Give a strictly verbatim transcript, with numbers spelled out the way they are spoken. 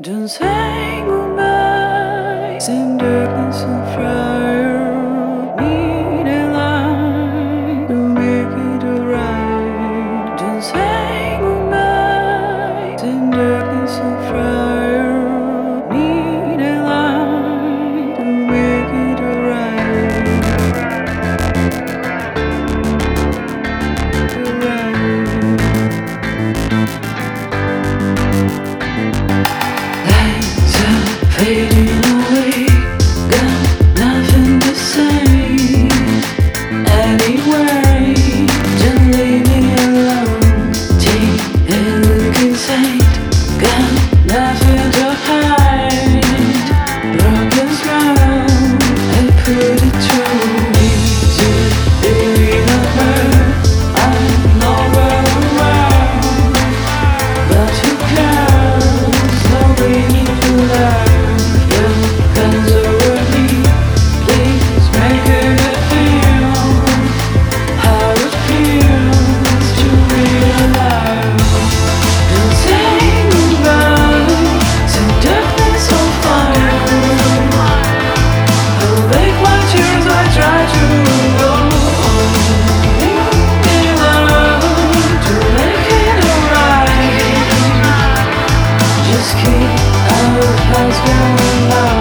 Don't say goodbye, send darkness on fire. Need a light to make it alright. Don't say goodbye, send darkness on fire. Need a light to make it alright. Alright. Lights are fading away, got nothing to say. Anyway, just leave me alone. Take a look inside, got nothing to hide. Broken smile, I put it through. Easy, being a bird, I'm nowhere around. But who cares? Nobody needs to learn. Your hands over me, please make it feel how it feels to be alive. Don't say goodbye, send darkness on fire. I'll make my tears, I try to go on. In love to make it alright. Just keep our hearts going loud.